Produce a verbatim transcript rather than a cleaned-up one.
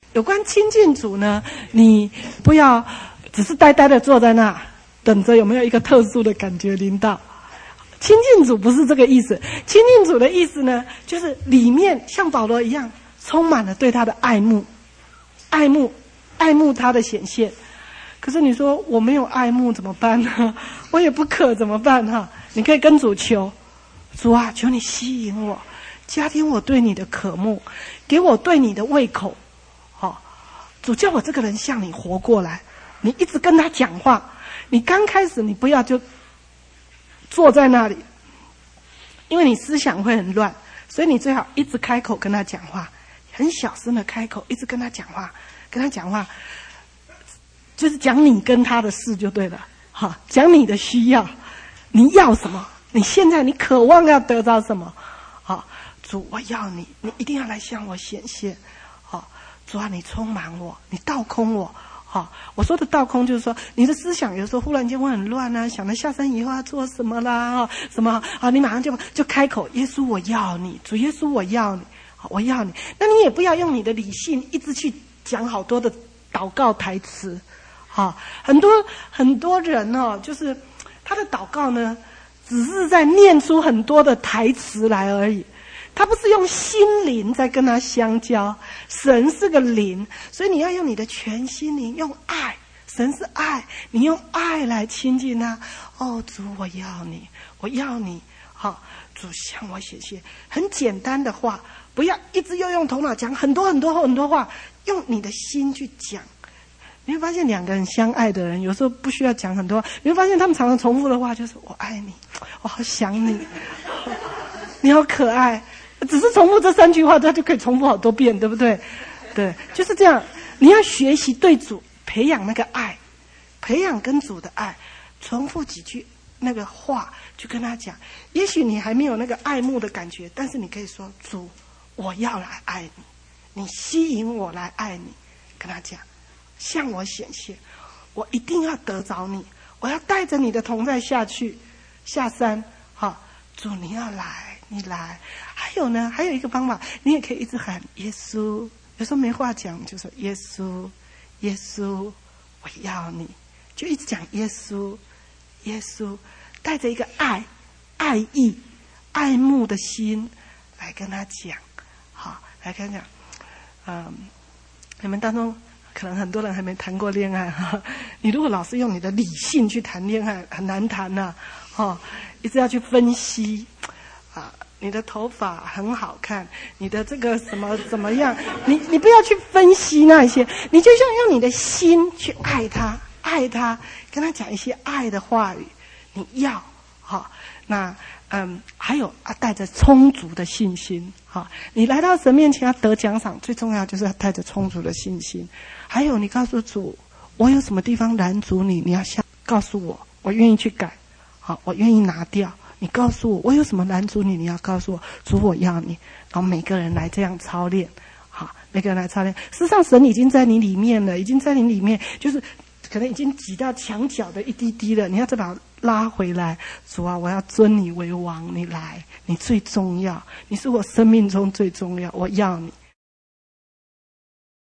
有关亲近主呢，你不要只是呆呆的坐在那，等着有没有一个特殊的感觉临到。亲近主不是这个意思，亲近主的意思呢，就是里面像保罗一样，充满了对他的爱慕，爱慕，爱慕他的显现。可是你说我没有爱慕怎么办呢？我也不渴怎么办哈？你可以跟主求，主啊，求你吸引我，加添我对你的渴慕，给我对你的胃口。好、哦，主叫我这个人向你活过来。你一直跟他讲话，你刚开始你不要就坐在那里，因为你思想会很乱，所以你最好一直开口跟他讲话，很小声的开口，一直跟他讲话，跟他讲话，就是讲你跟他的事就对了。好，讲你的需要，你要什么？你现在你渴望要得到什么？好，主，我要你，你一定要来向我显现。好，主啊，你充满我，你倒空我。好，我说的倒空就是说，你的思想有时候忽然间会很乱啊，想着下山以后要做什么啦，什么啊，你马上就就开口，耶稣我要你，主耶稣我要你，我要你。那你也不要用你的理性一直去讲好多的祷告台词。好，很多很多人哦，就是他的祷告呢，只是在念出很多的台词来而已。他不是用心灵在跟他相交，神是个灵，所以你要用你的全心灵，用爱，神是爱，你用爱来亲近他。哦，主，我要你，我要你，好，主向我显现。很简单的话，不要一直又用头脑讲很多很多很多话，用你的心去讲。你会发现两个人相爱的人，有时候不需要讲很多，你会发现他们常常重复的话就是我爱你，我好想你，你好可爱。只是重复这三句话，他就可以重复好多遍，对不对？对，就是这样。你要学习对主培养那个爱，培养跟主的爱，重复几句那个话，就跟他讲。也许你还没有那个爱慕的感觉，但是你可以说：主，我要来爱你，你吸引我来爱你。跟他讲，向我显现，我一定要得着你，我要带着你的同在下去，下山。好，主你要来，你来。还有呢，还有一个方法，你也可以一直喊耶稣。有时候没话讲，就说耶稣，耶稣，我要你，就一直讲耶稣，耶稣，带着一个爱、爱意、爱慕的心来跟他讲。好，来跟他讲。嗯，你们当中可能很多人还没谈过恋爱哈，你如果老是用你的理性去谈恋爱，很难谈呐、啊。哦，一直要去分析啊。你的头发很好看，你的这个什么怎么样？你你不要去分析那些，你就像用你的心去爱他，爱他，跟他讲一些爱的话语。你要好，那嗯，还有啊，带着充足的信心。好，你来到神面前要得奖赏，最重要就是要带着充足的信心。还有，你告诉主，我有什么地方拦阻你，你要想告诉我，我愿意去改。好，我愿意拿掉。你告诉我，我有什么拦阻你？你要告诉我，主，我要你。然后每个人来这样操练，好，每个人来操练。事实上，神已经在你里面了，已经在你里面，就是可能已经挤到墙角的一滴滴了。你要再把它拉回来，主啊，我要尊你为王，你来，你最重要，你是我生命中最重要，我要你。